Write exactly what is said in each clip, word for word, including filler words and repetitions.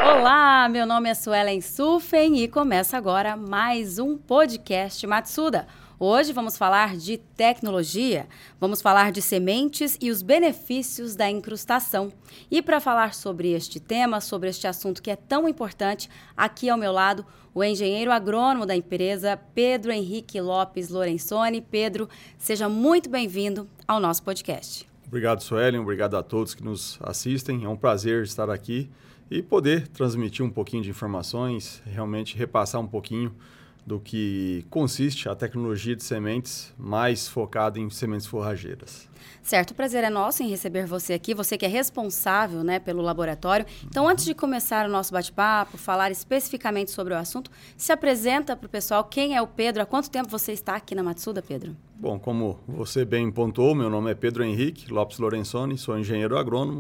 Olá, meu nome é Suelen Suffen e começa agora mais um podcast Matsuda. Hoje vamos falar de tecnologia, vamos falar de sementes e os benefícios da incrustação. E para falar sobre este tema, sobre este assunto que é tão importante, aqui ao meu lado, o engenheiro agrônomo da empresa, Pedro Henrique Lopes Lorenzoni. Pedro, seja muito bem-vindo ao nosso podcast. Obrigado, Suelen, obrigado a todos que nos assistem. É um prazer estar aqui e poder transmitir um pouquinho de informações, realmente repassar um pouquinho do que consiste a tecnologia de sementes, mais focada em sementes forrageiras. Certo, o prazer é nosso em receber você aqui, você que é responsável, né, pelo laboratório. Então, uhum. antes de começar o nosso bate-papo, falar especificamente sobre o assunto, se apresenta para o pessoal quem é o Pedro, há quanto tempo você está aqui na Matsuda, Pedro? Bom, como você bem pontuou, meu nome é Pedro Henrique Lopes Lorenzoni, sou engenheiro agrônomo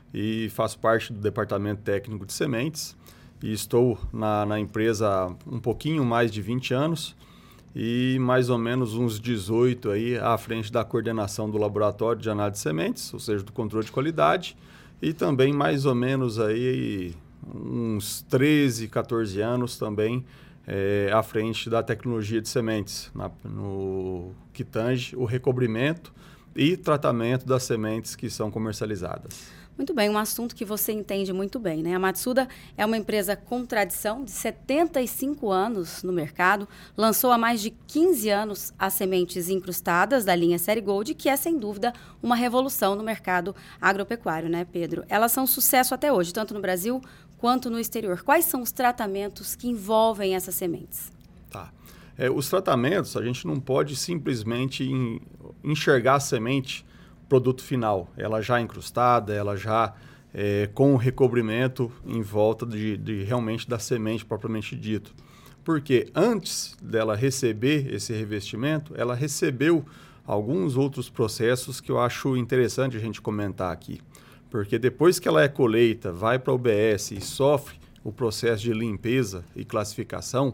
e faço parte do departamento técnico de sementes. E estou na, na empresa há um pouquinho mais de vinte anos e mais ou menos uns dezoito aí à frente da coordenação do laboratório de análise de sementes, ou seja, do controle de qualidade, e também mais ou menos aí uns treze, quatorze anos também é, à frente da tecnologia de sementes, na, no que tange o recobrimento e tratamento das sementes que são comercializadas. Muito bem, um assunto que você entende muito bem, né? A Matsuda é uma empresa com tradição de setenta e cinco anos no mercado, lançou há mais de quinze anos as sementes incrustadas da linha Série Gold, que é, sem dúvida, uma revolução no mercado agropecuário, né, Pedro? Elas são um sucesso até hoje, tanto no Brasil quanto no exterior. Quais são os tratamentos que envolvem essas sementes? Tá. É, os tratamentos, a gente não pode simplesmente enxergar a semente produto final, ela já incrustada, ela já é, com o recobrimento em volta de, de realmente da semente propriamente dito. Porque antes dela receber esse revestimento, ela recebeu alguns outros processos que eu acho interessante a gente comentar aqui. Porque depois que ela é colheita, vai para a U B S e sofre o processo de limpeza e classificação,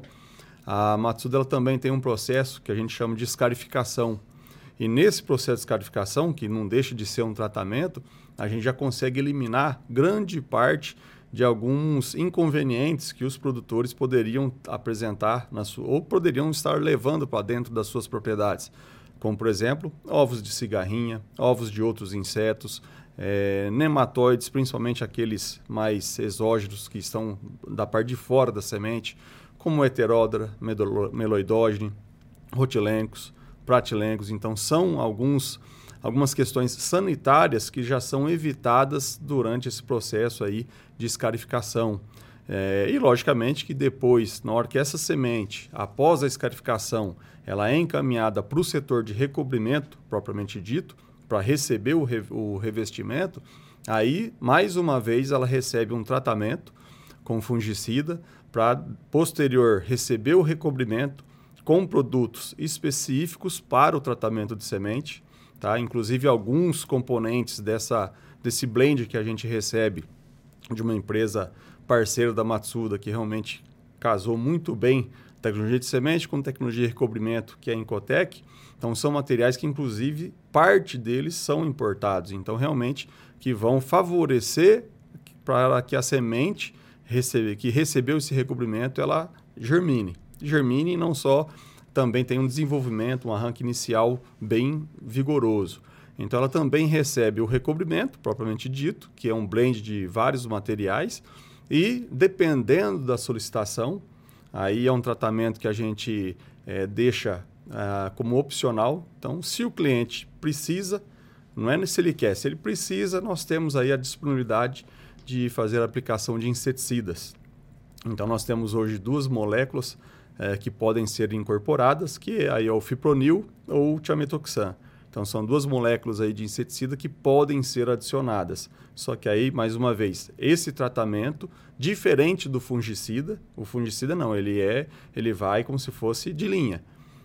a Matsuda ela também tem um processo que a gente chama de escarificação. E nesse processo de escarificação, que não deixa de ser um tratamento, a gente já consegue eliminar grande parte de alguns inconvenientes que os produtores poderiam apresentar na sua, ou poderiam estar levando para dentro das suas propriedades. Como, por exemplo, ovos de cigarrinha, ovos de outros insetos, é, nematóides, principalmente aqueles mais exógenos que estão da parte de fora da semente, como heteródora, meloidógene, rotilencos, pratilencos. Então, são alguns, algumas questões sanitárias que já são evitadas durante esse processo aí de escarificação. É, e, logicamente, que depois, na hora que essa semente, após a escarificação, ela é encaminhada para o setor de recobrimento, propriamente dito, para receber o, re, o revestimento, aí, mais uma vez, ela recebe um tratamento com fungicida para, posterior, receber o recobrimento com produtos específicos para o tratamento de semente, tá? Inclusive alguns componentes dessa, desse blend que a gente recebe de uma empresa parceira da Matsuda, que realmente casou muito bem tecnologia de semente com tecnologia de recobrimento, que é a Incotec. Então, são materiais que, inclusive, parte deles são importados. Então, realmente, que vão favorecer para que a semente recebe, que recebeu esse recobrimento, ela germine. Germine e não só, também tem um desenvolvimento, um arranque inicial bem vigoroso. Então, ela também recebe o recobrimento, propriamente dito, que é um blend de vários materiais, e dependendo da solicitação, aí é um tratamento que a gente é, deixa ah, como opcional. Então, se o cliente precisa, não é se ele quer, se ele precisa, nós temos aí a disponibilidade de fazer a aplicação de inseticidas. Então, nós temos hoje duas moléculas É, que podem ser incorporadas, que aí é o fipronil ou o tiametoxan. Então, são duas moléculas aí de inseticida que podem ser adicionadas. Só que aí, mais uma vez, esse tratamento, diferente do fungicida, o fungicida não, ele, é, ele vai como se fosse de linha.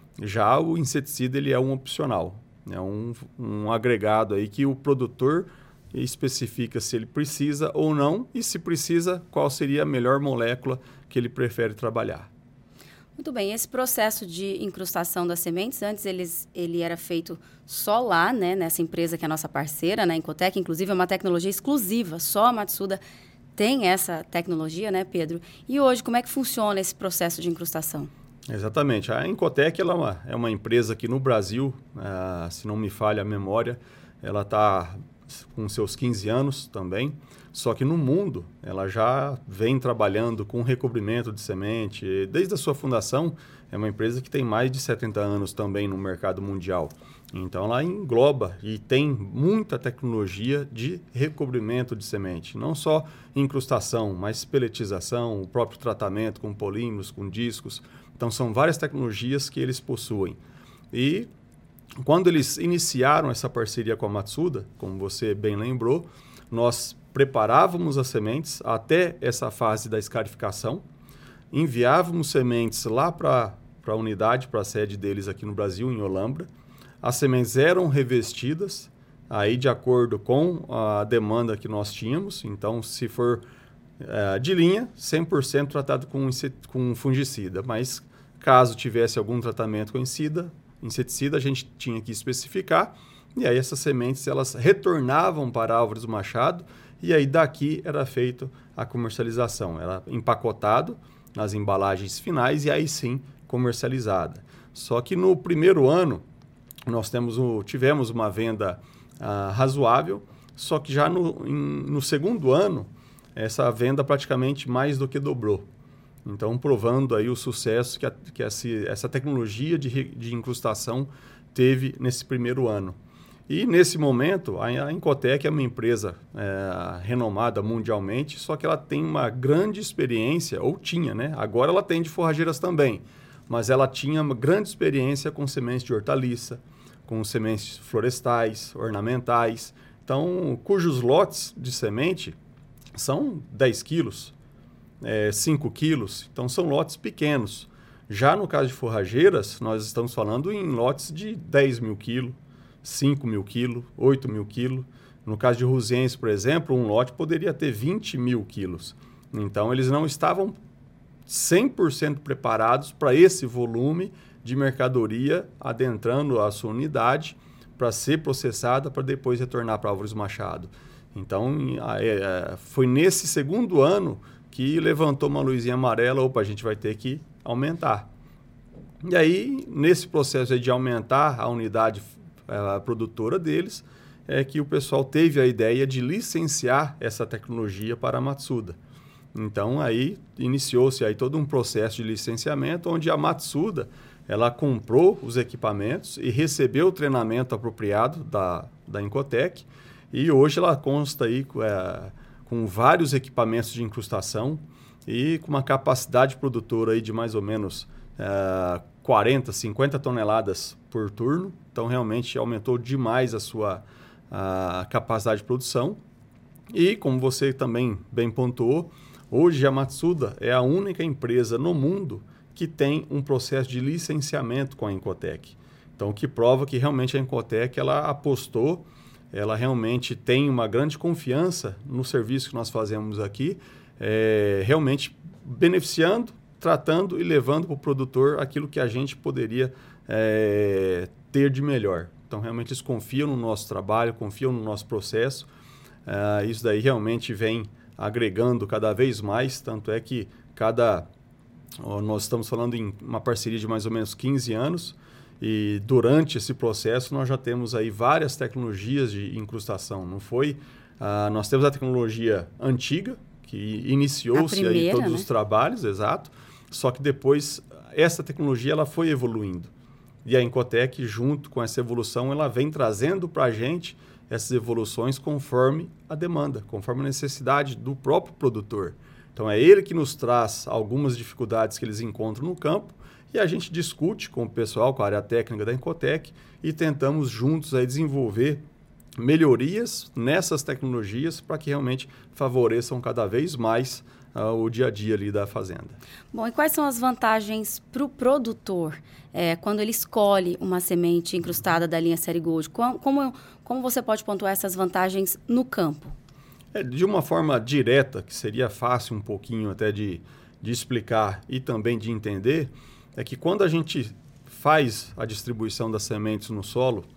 Já o inseticida, ele é um opcional, é um, um agregado aí que o produtor especifica se ele precisa ou não, e se precisa, qual seria a melhor molécula que ele prefere trabalhar. Muito bem, esse processo de incrustação das sementes, antes eles, ele era feito só lá, né, nessa empresa que é a nossa parceira, na Incotec, inclusive é uma tecnologia exclusiva, só a Matsuda tem essa tecnologia, né, Pedro? E hoje, como é que funciona esse processo de incrustação? Exatamente. A Incotec ela é, uma, é uma empresa que no Brasil, uh, se não me falha a memória, ela está com seus quinze anos também, só que no mundo ela já vem trabalhando com recobrimento de semente. Desde a sua fundação, é uma empresa que tem mais de setenta anos também no mercado mundial. Então ela engloba e tem muita tecnologia de recobrimento de semente. Não só incrustação, mas peletização, o próprio tratamento com polímeros, com discos. Então são várias tecnologias que eles possuem. E quando eles iniciaram essa parceria com a Matsuda, como você bem lembrou, nós preparávamos as sementes até essa fase da escarificação, enviávamos sementes lá para a unidade, para a sede deles aqui no Brasil, em Olambra. As sementes eram revestidas, aí de acordo com a demanda que nós tínhamos. Então, se for uh, de linha, cem por cento tratado com, com fungicida. Mas, caso tivesse algum tratamento com inseticida, inseticida, a gente tinha que especificar. E aí, essas sementes elas retornavam para Álvares do Machado. E aí, daqui era feita a comercialização. Era empacotado nas embalagens finais e aí sim comercializada. Só que no primeiro ano, nós temos o, tivemos uma venda ah, razoável, só que já no, em, no segundo ano, essa venda praticamente mais do que dobrou. Então, provando aí o sucesso que, a, que essa, essa tecnologia de, de incrustação teve nesse primeiro ano. E, nesse momento, a, a Incotec é uma empresa é, renomada mundialmente, só que ela tem uma grande experiência, ou tinha, né? Agora ela tem de forrageiras também, mas ela tinha uma grande experiência com sementes de hortaliça, com sementes florestais, ornamentais, então, cujos lotes de semente são dez quilos, é, cinco quilos, então são lotes pequenos. Já no caso de forrageiras, nós estamos falando em lotes de dez mil quilos, cinco mil quilos, oito mil quilos. No caso de Ruziense, por exemplo, um lote poderia ter vinte mil quilos. Então, eles não estavam cem por cento preparados para esse volume de mercadoria adentrando a sua unidade para ser processada para depois retornar para Álvares do Machado. Então, é, foi nesse segundo ano que levantou uma luzinha amarela, opa, a gente vai ter que aumentar. E aí, nesse processo de aumentar a unidade a produtora deles, é que o pessoal teve a ideia de licenciar essa tecnologia para a Matsuda. Então, aí iniciou-se aí todo um processo de licenciamento, onde a Matsuda ela comprou os equipamentos e recebeu o treinamento apropriado da, da Incotec, e hoje ela consta aí é, com vários equipamentos de incrustação e com uma capacidade produtora aí de mais ou menos é, quarenta, cinquenta toneladas por turno. Então, realmente aumentou demais a sua a capacidade de produção. E, como você também bem pontuou, hoje a Matsuda é a única empresa no mundo que tem um processo de licenciamento com a Incotec. Então, o que prova que realmente a Incotec ela apostou, ela realmente tem uma grande confiança no serviço que nós fazemos aqui, é, realmente beneficiando, tratando e levando para o produtor aquilo que a gente poderia é, ter de melhor. Então, realmente eles confiam no nosso trabalho, confiam no nosso processo. Uh, isso daí realmente vem agregando cada vez mais, tanto é que cada... Ó, nós estamos falando em uma parceria de mais ou menos quinze anos, e durante esse processo nós já temos aí várias tecnologias de incrustação. Não foi... Uh, nós temos a tecnologia antiga, que iniciou-se aí todos né? os trabalhos, exato, só que depois essa tecnologia ela foi evoluindo. E a Incotec, junto com essa evolução, ela vem trazendo para a gente essas evoluções conforme a demanda, conforme a necessidade do próprio produtor. Então, é ele que nos traz algumas dificuldades que eles encontram no campo e a gente discute com o pessoal, com a área técnica da Incotec e tentamos juntos aí desenvolver melhorias nessas tecnologias para que realmente favoreçam cada vez mais uh, o dia a dia ali da fazenda. Bom, e quais são as vantagens para o produtor é, quando ele escolhe uma semente incrustada da linha Série Gold? Como, como, como você pode pontuar essas vantagens no campo? É, de uma forma direta, que seria fácil um pouquinho até de, de explicar e também de entender, é que quando a gente faz a distribuição das sementes no solo,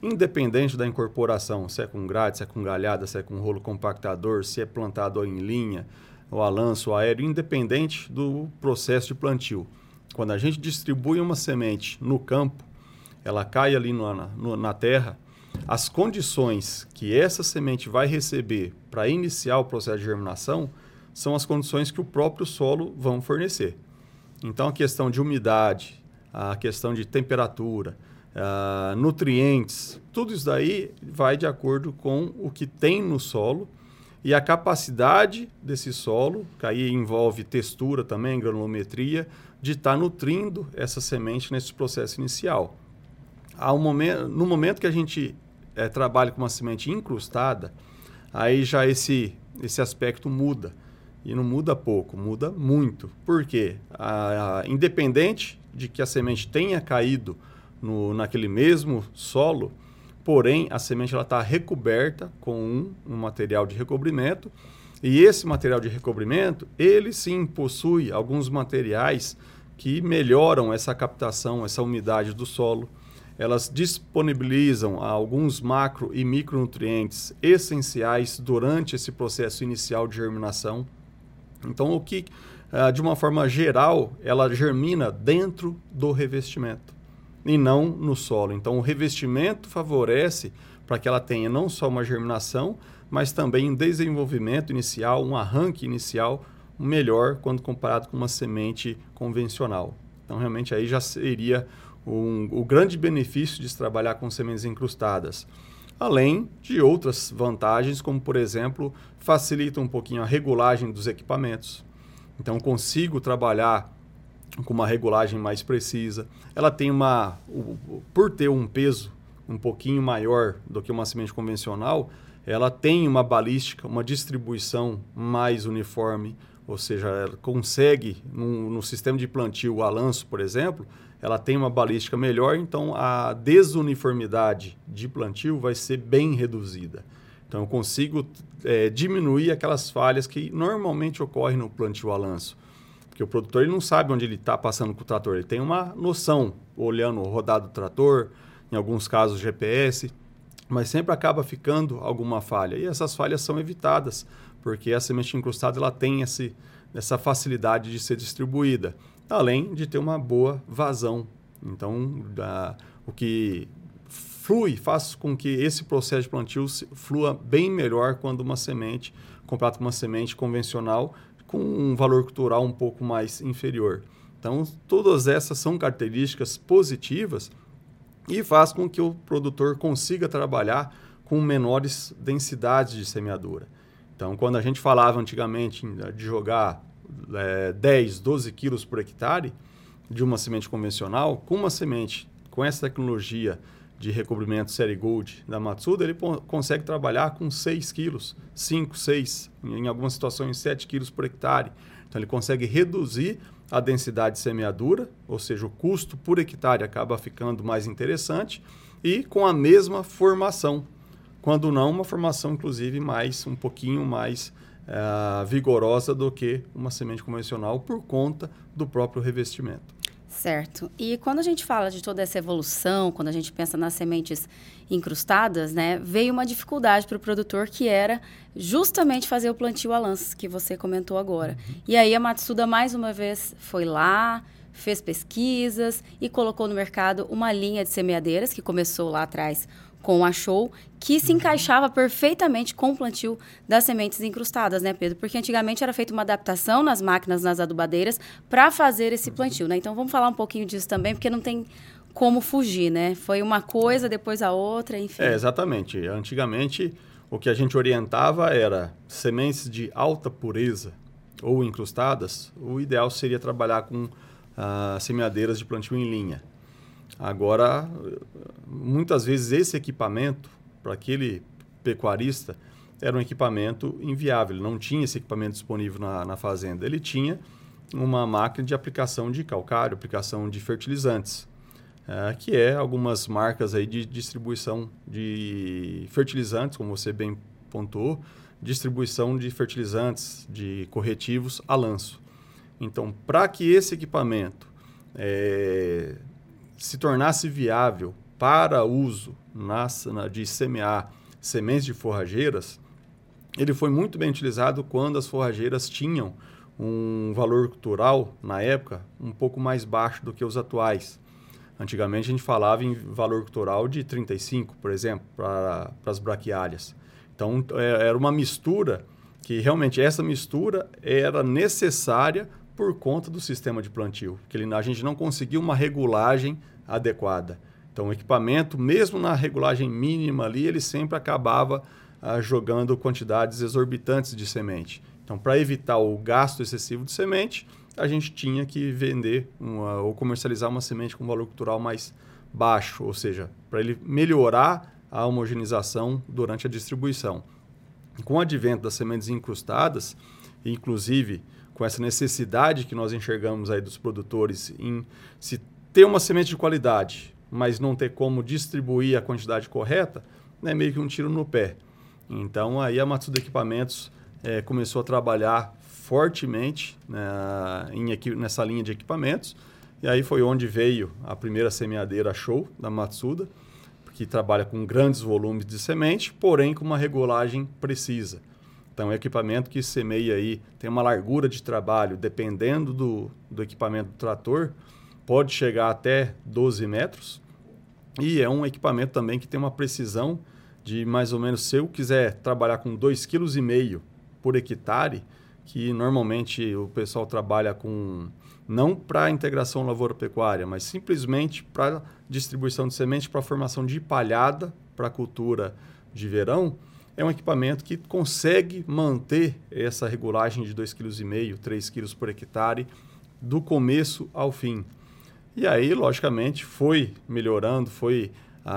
independente da incorporação, se é com grade, se é com galhada, se é com rolo compactador, se é plantado em linha, ou a lanço, ou aéreo, independente do processo de plantio. Quando a gente distribui uma semente no campo, ela cai ali no, na, na terra, as condições que essa semente vai receber para iniciar o processo de germinação são as condições que o próprio solo vão fornecer. Então, a questão de umidade, a questão de temperatura, uh, nutrientes, tudo isso daí vai de acordo com o que tem no solo e a capacidade desse solo, que aí envolve textura também, granulometria, de estar tá nutrindo essa semente nesse processo inicial. Ao momento, no momento que a gente é, trabalha com uma semente incrustada, aí já esse, esse aspecto muda. E não muda pouco, muda muito. Por quê? A, a, independente de que a semente tenha caído no, naquele mesmo solo, porém a semente está recoberta com um, um material de recobrimento, e esse material de recobrimento, ele sim possui alguns materiais que melhoram essa captação, essa umidade do solo. Elas disponibilizam alguns macro e micronutrientes essenciais durante esse processo inicial de germinação. Então, o que, de uma forma geral, ela germina dentro do revestimento e não no solo. Então, o revestimento favorece para que ela tenha não só uma germinação, mas também um desenvolvimento inicial, um arranque inicial melhor quando comparado com uma semente convencional. Então, realmente, aí já seria um, o grande benefício de se trabalhar com sementes incrustadas. Além de outras vantagens, como, por exemplo, facilita um pouquinho a regulagem dos equipamentos. Então, consigo trabalhar com uma regulagem mais precisa. Ela tem uma... Por ter um peso um pouquinho maior do que uma semente convencional, ela tem uma balística, uma distribuição mais uniforme, ou seja, ela consegue, no, no sistema de plantio a lanço, por exemplo, ela tem uma balística melhor, então a desuniformidade de plantio vai ser bem reduzida. Então eu consigo é, diminuir aquelas falhas que normalmente ocorrem no plantio a lanço. Porque o produtor ele não sabe onde ele está passando com o trator, ele tem uma noção, olhando o rodado do trator, em alguns casos G P S, mas sempre acaba ficando alguma falha. E essas falhas são evitadas, porque a semente incrustada ela tem esse, essa facilidade de ser distribuída, além de ter uma boa vazão. Então, a, o que flui, faz com que esse processo de plantio flua bem melhor quando uma semente, comparado com uma semente convencional, com um valor cultural um pouco mais inferior. Então, todas essas são características positivas e faz com que o produtor consiga trabalhar com menores densidades de semeadura. Então, quando a gente falava antigamente de jogar é, dez, doze quilos por hectare de uma semente convencional, com uma semente com essa tecnologia de recobrimento Série Gold da Matsuda, ele consegue trabalhar com seis quilos, cinco, seis, em algumas situações sete quilos por hectare. Então, ele consegue reduzir a densidade de semeadura, ou seja, o custo por hectare acaba ficando mais interessante e com a mesma formação. Quando não, uma formação, inclusive, mais, um pouquinho mais uh, vigorosa do que uma semente convencional por conta do próprio revestimento. Certo. E quando a gente fala de toda essa evolução, quando a gente pensa nas sementes incrustadas, né, veio uma dificuldade para o produtor que era justamente fazer o plantio a lanço, que você comentou agora. Uhum. E aí a Matsuda, mais uma vez, foi lá, fez pesquisas e colocou no mercado uma linha de semeadeiras, que começou lá atrás com a Show, que se encaixava perfeitamente com o plantio das sementes incrustadas, né, Pedro? Porque antigamente era feita uma adaptação nas máquinas, nas adubadeiras, para fazer esse plantio, né? Então, vamos falar um pouquinho disso também, porque não tem como fugir, né? Foi uma coisa, depois a outra, enfim. É, exatamente. Antigamente, o que a gente orientava era sementes de alta pureza ou incrustadas, o ideal seria trabalhar com ah, semeadeiras de plantio em linha. Agora, muitas vezes esse equipamento, para aquele pecuarista, era um equipamento inviável. Ele não tinha esse equipamento disponível na, na fazenda. Ele tinha uma máquina de aplicação de calcário, aplicação de fertilizantes, é, que é algumas marcas aí de distribuição de fertilizantes, como você bem pontuou, distribuição de fertilizantes, de corretivos a lanço. Então, para que esse equipamento... É, se tornasse viável para uso na, na, de semear sementes de forrageiras, ele foi muito bem utilizado quando as forrageiras tinham um valor cultural, na época, um pouco mais baixo do que os atuais. Antigamente, a gente falava em valor cultural de trinta e cinco, por exemplo, para as braquiárias. Então, é, era uma mistura que, realmente, essa mistura era necessária por conta do sistema de plantio, que ele, a gente não conseguia uma regulagem adequada. Então, o equipamento, mesmo na regulagem mínima ali, ele sempre acabava ah, jogando quantidades exorbitantes de semente. Então, para evitar o gasto excessivo de semente, a gente tinha que vender uma, ou comercializar uma semente com valor cultural mais baixo, ou seja, para ele melhorar a homogeneização durante a distribuição. Com o advento das sementes incrustadas, inclusive com essa necessidade que nós enxergamos aí dos produtores em se ter uma semente de qualidade, mas não ter como distribuir a quantidade correta, é meio que um tiro no pé. Então, aí a Matsuda Equipamentos é, começou a trabalhar fortemente, né, em, nessa linha de equipamentos, e aí foi onde veio a primeira semeadeira Show da Matsuda, que trabalha com grandes volumes de semente, porém com uma regulagem precisa. Então, é um equipamento que semeia aí, tem uma largura de trabalho, dependendo do, do equipamento do trator, pode chegar até doze metros, e é um equipamento também que tem uma precisão de mais ou menos, se eu quiser trabalhar com dois vírgula cinco quilos por hectare, que normalmente o pessoal trabalha com, não para integração lavoura-pecuária, mas simplesmente para distribuição de semente, para formação de palhada, para cultura de verão, é um equipamento que consegue manter essa regulagem de dois vírgula cinco quilos, três quilos por hectare, do começo ao fim. E aí, logicamente, foi melhorando, foi,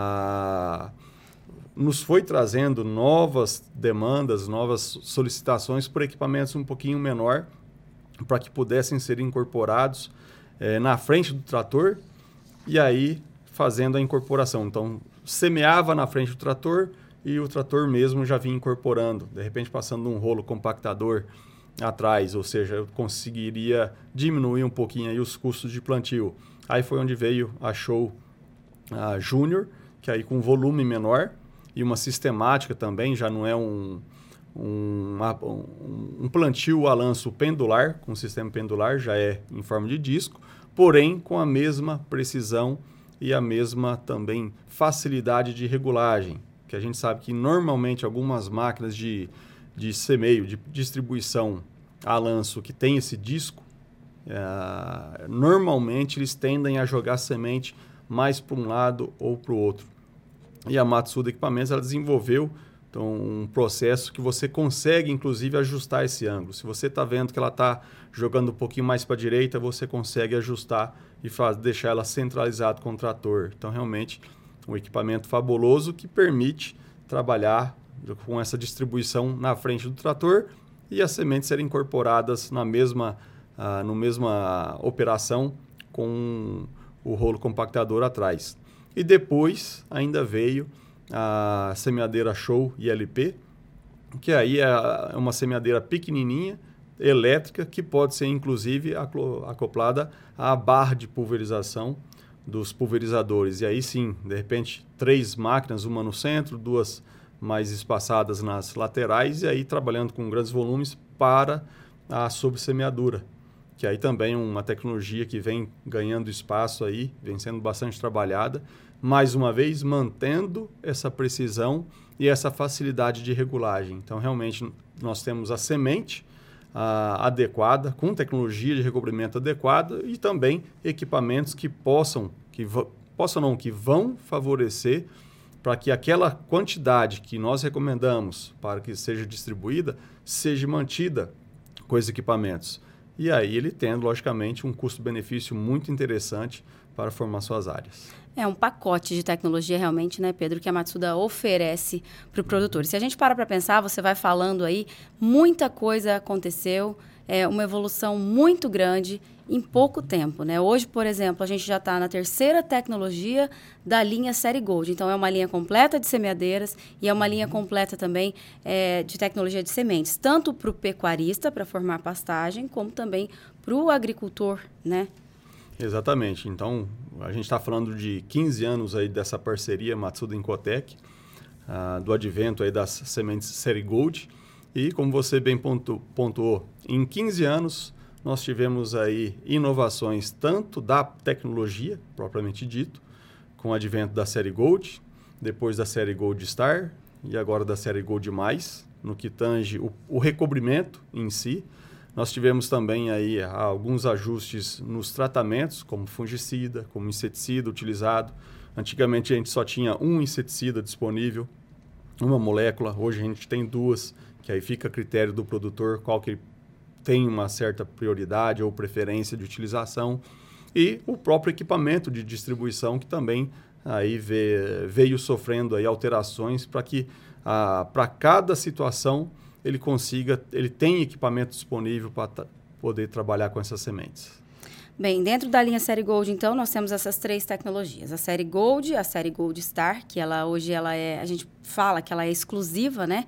ah, nos foi trazendo novas demandas, novas solicitações por equipamentos um pouquinho menor, para que pudessem ser incorporados eh, na frente do trator, e aí fazendo a incorporação. Então, semeava na frente do trator, e o trator mesmo já vinha incorporando, de repente passando um rolo compactador atrás, ou seja, eu conseguiria diminuir um pouquinho aí os custos de plantio. Aí foi onde veio a Show a Júnior, que aí com volume menor e uma sistemática também, já não é um, um, um, um plantio a lanço pendular, com sistema pendular, já é em forma de disco, porém com a mesma precisão e a mesma também facilidade de regulagem, que a gente sabe que normalmente algumas máquinas de, de semeio, de distribuição a lanço que tem esse disco, é, normalmente eles tendem a jogar semente mais para um lado ou para o outro. E a Matsuda Equipamentos ela desenvolveu então, um processo que você consegue, inclusive, ajustar esse ângulo. Se você está vendo que ela está jogando um pouquinho mais para a direita, você consegue ajustar e faz, deixar ela centralizada com o trator. Então, realmente, um equipamento fabuloso que permite trabalhar com essa distribuição na frente do trator e as sementes serem incorporadas na mesma, uh, no mesma operação com o rolo compactador atrás. E depois ainda veio a semeadeira Show I L P, que aí é uma semeadeira pequenininha, elétrica, que pode ser inclusive acoplada à barra de pulverização dos pulverizadores. E aí sim, de repente, três máquinas, uma no centro, duas mais espaçadas nas laterais, e aí trabalhando com grandes volumes para a sobressemeadura, que aí também é uma tecnologia que vem ganhando espaço aí, vem sendo bastante trabalhada, mais uma vez mantendo essa precisão e essa facilidade de regulagem. Então, realmente, nós temos a semente ah, adequada, com tecnologia de recobrimento adequada e também equipamentos que possam, que possam não, que vão favorecer para que aquela quantidade que nós recomendamos para que seja distribuída, seja mantida com esses equipamentos. E aí ele tendo, logicamente, um custo-benefício muito interessante para formar suas áreas. É um pacote de tecnologia realmente, né, Pedro, que a Matsuda oferece para o produtor. Se a gente para para pensar, você vai falando aí, muita coisa aconteceu, é uma evolução muito grande em pouco tempo, né? Hoje, por exemplo, a gente já está na terceira tecnologia da linha Série Gold. Então, é uma linha completa de semeadeiras e é uma linha completa também é, de tecnologia de sementes, tanto para o pecuarista, para formar pastagem, como também para o agricultor, né? Exatamente. Então, a gente está falando de quinze anos aí dessa parceria Matsuda Incotec, uh, do advento aí das sementes Série Gold. E, como você bem pontu, pontuou, em quinze anos nós tivemos aí inovações tanto da tecnologia, propriamente dito, com o advento da Série Gold, depois da Série Gold Star e agora da Série Gold Mais, no que tange o, o recobrimento em si. Nós tivemos também aí alguns ajustes nos tratamentos, como fungicida, como inseticida utilizado. Antigamente a gente só tinha um inseticida disponível, uma molécula. Hoje a gente tem duas, que aí fica a critério do produtor qual que tem uma certa prioridade ou preferência de utilização. E o próprio equipamento de distribuição, que também aí vê, veio sofrendo aí alterações para que ah, para cada situação ele consiga, ele tem equipamento disponível para t- poder trabalhar com essas sementes. Bem, dentro da linha Série Gold, então, nós temos essas três tecnologias. A Série Gold, a Série Gold Star, que ela hoje ela é, a gente fala que ela é exclusiva, né,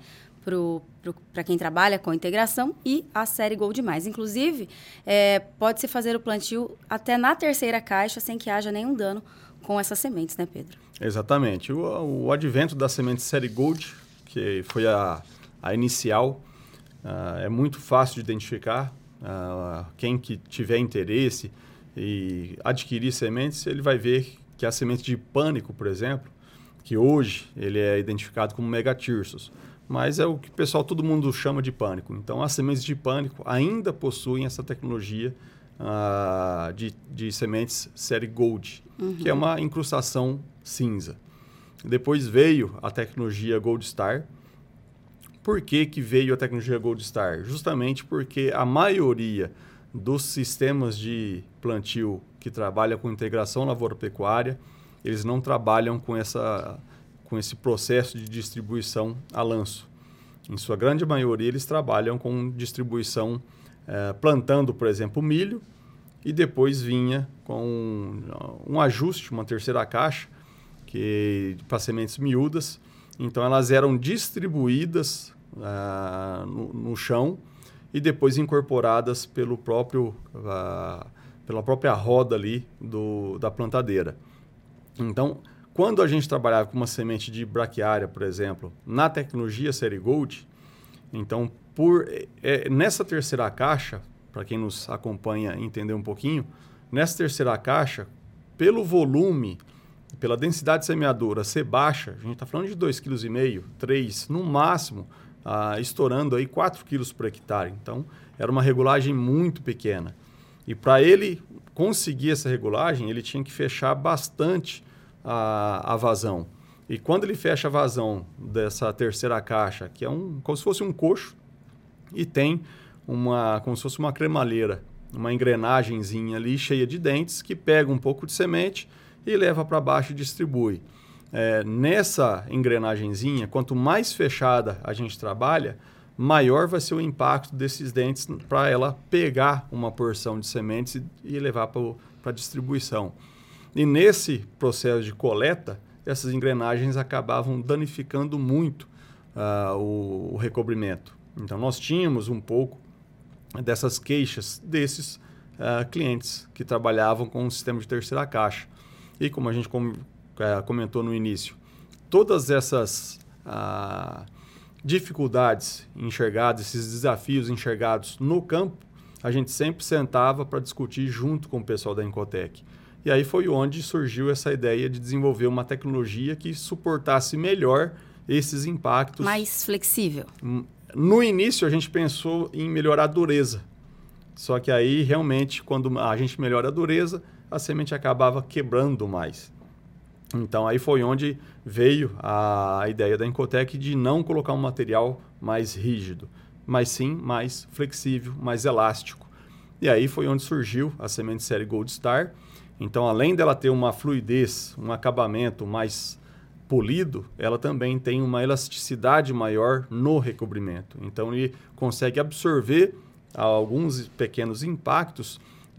para quem trabalha com integração, e a Série Gold Mais. Inclusive, é, pode-se fazer o plantio até na terceira caixa sem que haja nenhum dano com essas sementes, né, Pedro? Exatamente. O, o advento da semente Série Gold, que foi a A inicial, uh, é muito fácil de identificar. Uh, quem que tiver interesse e adquirir sementes, ele vai ver que a semente de pânico, por exemplo, que hoje ele é identificado como megatirsos, mas é o que o pessoal, todo mundo chama de pânico. Então, as sementes de pânico ainda possuem essa tecnologia uh, de, de sementes série Gold, uhum. que é uma incrustação cinza. Depois veio a tecnologia Gold Star. Por que que veio a tecnologia Gold Star? Justamente porque a maioria dos sistemas de plantio que trabalham com integração lavoura-pecuária, eles não trabalham com, essa, com esse processo de distribuição a lanço. Em sua grande maioria, eles trabalham com distribuição eh, plantando, por exemplo, milho, e depois vinha com um, um ajuste, uma terceira caixa, que para sementes miúdas. Então, elas eram distribuídas uh, no, no chão e depois incorporadas pelo próprio, uh, pela própria roda ali do, da plantadeira. Então, quando a gente trabalhava com uma semente de braquiária, por exemplo, na tecnologia Série Gold, então, por, é, nessa terceira caixa, para quem nos acompanha entender um pouquinho, nessa terceira caixa, pelo volume, pela densidade de semeadura ser baixa, a gente está falando de dois vírgula cinco quilos, três, no máximo, ah, estourando aí quatro quilos por hectare. Então, era uma regulagem muito pequena. E para ele conseguir essa regulagem, ele tinha que fechar bastante a, a vazão. E quando ele fecha a vazão dessa terceira caixa, que é um, como se fosse um coxo, e tem uma, como se fosse uma cremalheira, uma engrenagenzinha ali cheia de dentes, que pega um pouco de semente e leva para baixo e distribui. É, nessa engrenagenzinha, quanto mais fechada a gente trabalha, maior vai ser o impacto desses dentes para ela pegar uma porção de sementes e, e levar para a distribuição. E nesse processo de coleta, essas engrenagens acabavam danificando muito uh, o, o recobrimento. Então, nós tínhamos um pouco dessas queixas desses uh, clientes que trabalhavam com o sistema de terceira caixa. E como a gente com, uh, comentou no início, todas essas uh, dificuldades enxergadas, esses desafios enxergados no campo, a gente sempre sentava para discutir junto com o pessoal da Incotec. E aí foi onde surgiu essa ideia de desenvolver uma tecnologia que suportasse melhor esses impactos. Mais flexível. No início, a gente pensou em melhorar a dureza. Só que aí, realmente, quando a gente melhora a dureza, a semente acabava quebrando mais. Então, aí foi onde veio a ideia da Incotec de não colocar um material mais rígido, mas sim mais flexível, mais elástico. E aí foi onde surgiu a semente série Gold Star. Então, além dela ter uma fluidez, um acabamento mais polido, ela também tem uma elasticidade maior no recobrimento. Então, ele consegue absorver alguns pequenos impactos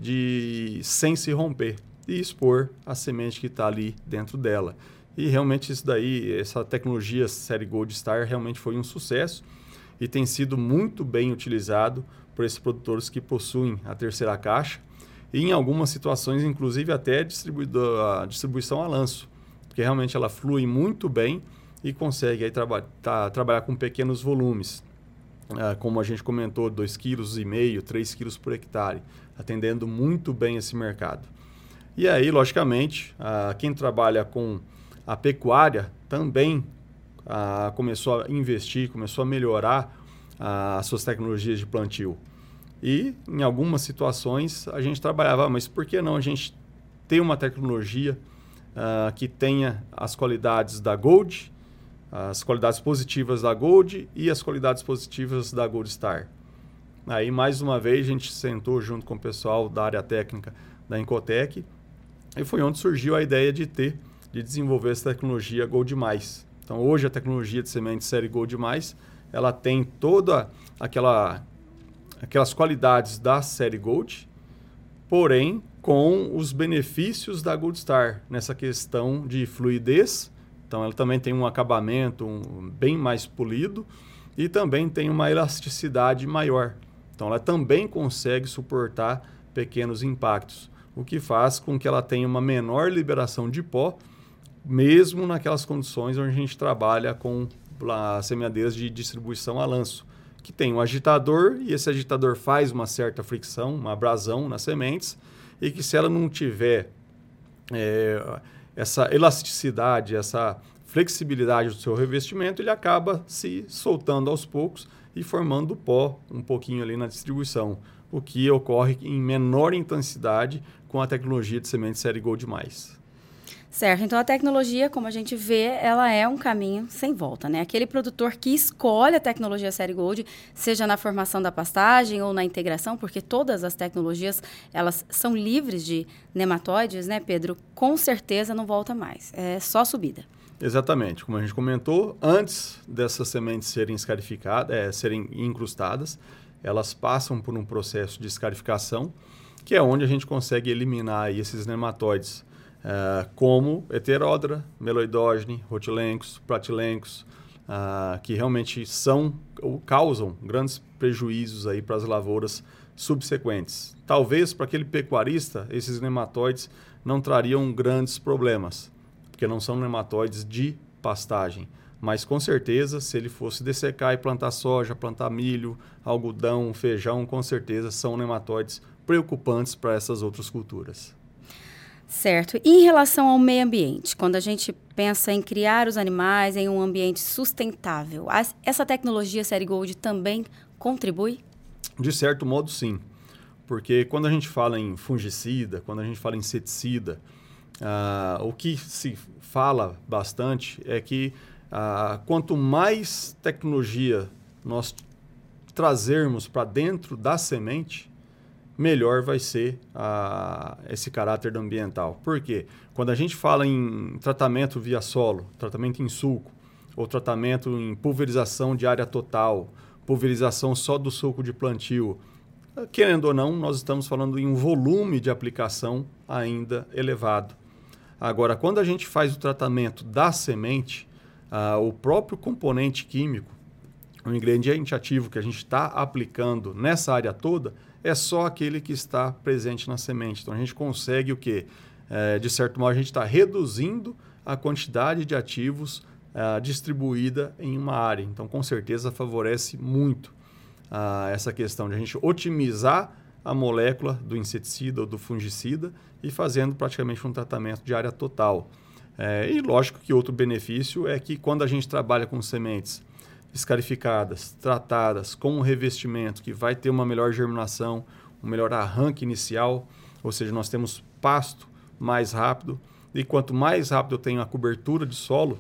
de, sem se romper e expor a semente que está ali dentro dela. E realmente isso daí, essa tecnologia série Gold Star realmente foi um sucesso e tem sido muito bem utilizado por esses produtores que possuem a terceira caixa. e em algumas situações, inclusive até a distribuição a lanço, porque realmente ela flui muito bem e consegue aí traba tá, trabalhar com pequenos volumes, ah, como a gente comentou, dois vírgula cinco quilos, três quilos por hectare, atendendo muito bem esse mercado. E aí, logicamente, ah, quem trabalha com a pecuária também ah, começou a investir, começou a melhorar ah, as suas tecnologias de plantio. E, em algumas situações, a gente trabalhava, mas por que não a gente ter uma tecnologia uh, que tenha as qualidades da Gold, as qualidades positivas da Gold e as qualidades positivas da Gold Star? Aí, mais uma vez, a gente sentou junto com o pessoal da área técnica da Incotec e foi onde surgiu a ideia de ter, de desenvolver essa tecnologia Gold mais. Então, hoje, a tecnologia de semente série Gold mais, ela tem toda aquela... aquelas qualidades da série Gold, porém com os benefícios da Gold Star nessa questão de fluidez. Então ela também tem um acabamento um, bem mais polido e também tem uma elasticidade maior. Então ela também consegue suportar pequenos impactos, o que faz com que ela tenha uma menor liberação de pó, mesmo naquelas condições onde a gente trabalha com semeadeiras de distribuição a lanço, que tem um agitador e esse agitador faz uma certa fricção, uma abrasão nas sementes, e que se ela não tiver é, essa elasticidade, essa flexibilidade do seu revestimento, ele acaba se soltando aos poucos e formando pó um pouquinho ali na distribuição, o que ocorre em menor intensidade com a tecnologia de semente série Gold mais. Certo, então a tecnologia, como a gente vê, ela é um caminho sem volta, né? Aquele produtor que escolhe a tecnologia série Gold, seja na formação da pastagem ou na integração, porque todas as tecnologias, elas são livres de nematóides, né, Pedro? Com certeza não volta mais, é só subida. Exatamente, como a gente comentou, antes dessas sementes serem escarificadas, é, serem incrustadas, elas passam por um processo de escarificação, que é onde a gente consegue eliminar aí esses nematóides, Uh, como Heterodra, Meloidogene, Rotilencos, Platilencos, uh, que realmente são ou causam grandes prejuízos aí para as lavouras subsequentes. Talvez para aquele pecuarista esses nematóides não trariam grandes problemas, porque não são nematóides de pastagem. Mas com certeza, se ele fosse dessecar e plantar soja, plantar milho, algodão, feijão, com certeza são nematóides preocupantes para essas outras culturas. Certo. E em relação ao meio ambiente, quando a gente pensa em criar os animais em um ambiente sustentável, essa tecnologia série Gold também contribui? De certo modo, sim. Porque quando a gente fala em fungicida, quando a gente fala em inseticida, uh, o que se fala bastante é que uh, quanto mais tecnologia nós trazermos para dentro da semente, melhor vai ser a, esse caráter ambiental. Por quê? Quando a gente fala em tratamento via solo, tratamento em sulco, ou tratamento em pulverização de área total, pulverização só do sulco de plantio, querendo ou não, nós estamos falando em um volume de aplicação ainda elevado. Agora, quando a gente faz o tratamento da semente, ah, o próprio componente químico, o ingrediente ativo que a gente está aplicando nessa área toda, é só aquele que está presente na semente. Então, a gente consegue o quê? É, de certo modo, a gente está reduzindo a quantidade de ativos é, distribuída em uma área. Então, com certeza, favorece muito ah, essa questão de a gente otimizar a molécula do inseticida ou do fungicida e fazendo praticamente um tratamento de área total. É, e lógico que outro benefício é que quando a gente trabalha com sementes escarificadas, tratadas com um revestimento que vai ter uma melhor germinação, um melhor arranque inicial, ou seja, nós temos pasto mais rápido, e quanto mais rápido eu tenho a cobertura de solo,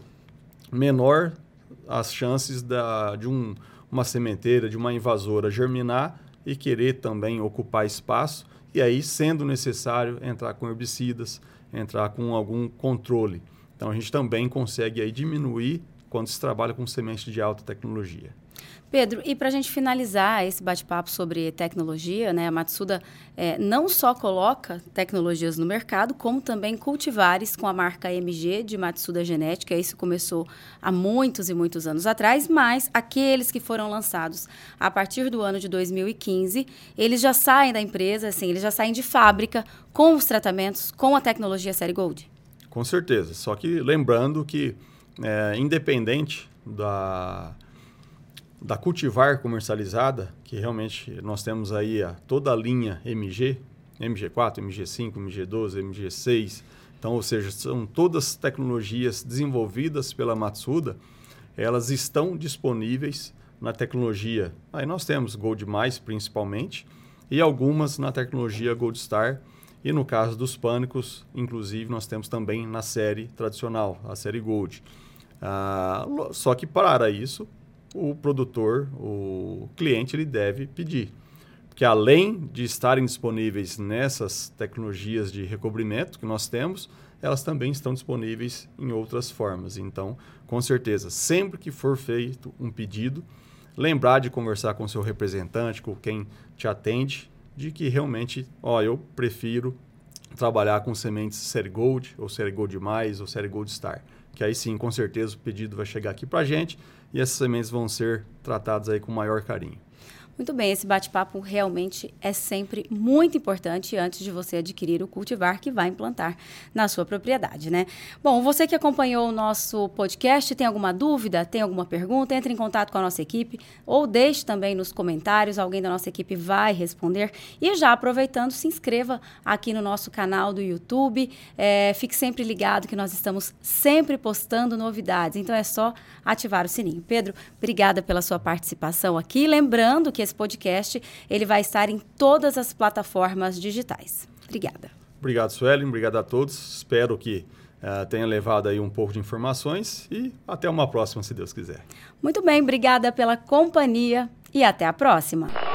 menor as chances da, de um, uma sementeira, de uma invasora germinar e querer também ocupar espaço, e aí, sendo necessário, entrar com herbicidas, entrar com algum controle. Então, a gente também consegue aí diminuir quando se trabalha com semente de alta tecnologia. Pedro, e para a gente finalizar esse bate-papo sobre tecnologia, né, a Matsuda é, não só coloca tecnologias no mercado, como também cultivares com a marca M G de Matsuda Genética. Isso começou há muitos e muitos anos atrás, mas aqueles que foram lançados a partir do ano de dois mil e quinze, eles já saem da empresa, assim, eles já saem de fábrica com os tratamentos, com a tecnologia Série Gold. Com certeza, só que lembrando que, é, independente da... da cultivar comercializada, que realmente nós temos aí a, toda a linha M G, M G quatro, M G cinco, M G doze, M G seis, então, ou seja, são todas tecnologias desenvolvidas pela Matsuda, elas estão disponíveis na tecnologia. Aí nós temos Gold Mais, principalmente, e algumas na tecnologia Gold Star, e no caso dos pânicos, inclusive, nós temos também na série tradicional, a série Gold. Ah, só que para isso, o produtor, o cliente, ele deve pedir. Porque além de estarem disponíveis nessas tecnologias de recobrimento que nós temos, elas também estão disponíveis em outras formas. Então, com certeza, sempre que for feito um pedido, lembrar de conversar com o seu representante, com quem te atende, de que realmente, ó, eu prefiro trabalhar com sementes Série Gold, ou Série Gold Mais, ou Série Gold Star. Que aí sim, com certeza, o pedido vai chegar aqui para a gente e essas sementes vão ser tratadas aí com maior carinho. Muito bem, esse bate-papo realmente é sempre muito importante antes de você adquirir o cultivar que vai implantar na sua propriedade, né? Bom, você que acompanhou o nosso podcast, tem alguma dúvida, tem alguma pergunta, entre em contato com a nossa equipe ou deixe também nos comentários, alguém da nossa equipe vai responder. E já aproveitando, se inscreva aqui no nosso canal do YouTube, é, fique sempre ligado que nós estamos sempre postando novidades, então é só ativar o sininho. Pedro, obrigada pela sua participação aqui, lembrando que esse podcast ele vai estar em todas as plataformas digitais. Obrigada. Obrigado, Suelen. Obrigado a todos. Espero que uh, tenha levado aí um pouco de informações e até uma próxima, se Deus quiser. Muito bem, obrigada pela companhia e até a próxima.